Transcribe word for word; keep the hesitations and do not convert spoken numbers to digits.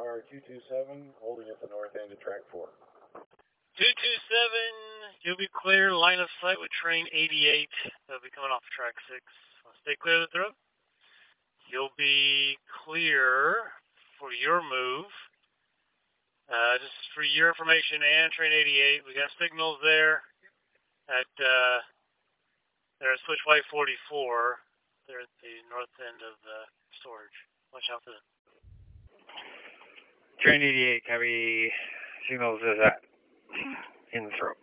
car two two seven, holding at the north end of track four. two two seven, you'll be clear, line of sight with train eighty-eight. They'll be coming off track six. Stay clear of the throat. You'll be clear for your move. Uh, just for your information and train eighty-eight, we got signals there at uh, they're at switch Y forty-four. They're at the north end of the storage. Watch out for them. Train eighty-eight, copy. Signals is at in the throat.